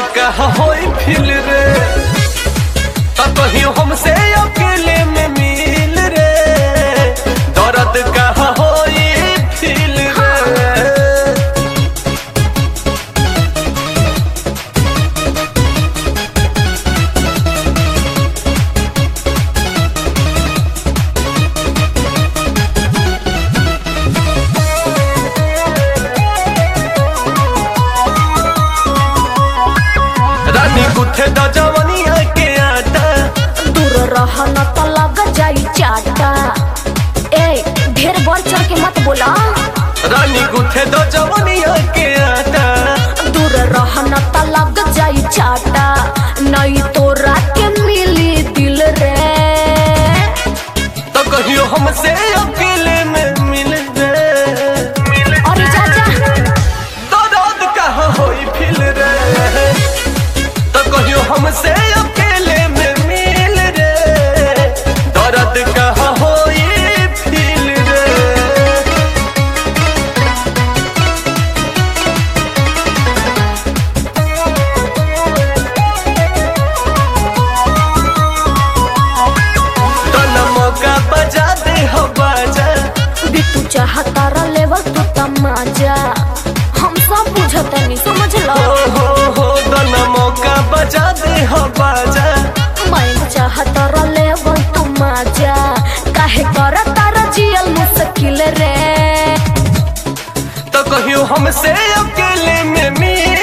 कहा होई फिल रे कहियो हमसे अकेले में मिल रे दर्द कहा होई फिल रे। रानी गुथे द जवनिया के आटा दूर रहना तो लग जाई चाटा। ए ढेर बढ़ चढ़ के मत बोला। रानी गुथे द जवनिया के आटा दूर रहना तो लग जाई चाटा नहीं तो रात के मिली दिल रे तो कहियो हमसे अकेले में मिल रे। अरे चाचा दर्द कहाँ होई फिल रे तो कहियो हमसे अकेले में मिल रे दर्द कहाँ होई फिल रे। मौका बजा दे हो बाजा बिट्टू चाहता रा लेवल तू तमाजा हम सब बुझतनी समझ लो। हो दोनों मौका बजा दे हो बाजा मैं चाहता रा लेवल तू माजा काहे कर तारा जियल मुश्किल रे तो कहियो हमसे अकेले में मिल